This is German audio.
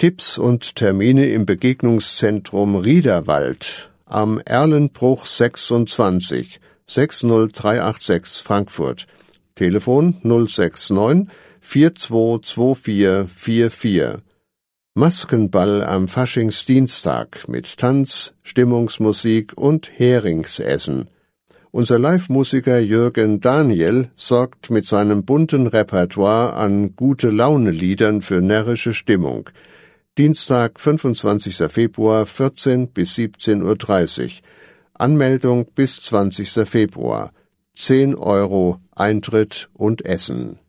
Tipps und Termine im Begegnungszentrum Riederwald am Erlenbruch 26 60386 Frankfurt. Telefon 069 422444. Maskenball am Faschingsdienstag mit Tanz, Stimmungsmusik und Heringsessen. Unser Live-Musiker Jürgen Daniel sorgt mit seinem bunten Repertoire an Gute-Laune-Liedern für närrische Stimmung. Dienstag, 25. Februar, 14 bis 17:30 Uhr. Anmeldung bis 20. Februar. 10 € Eintritt und Essen.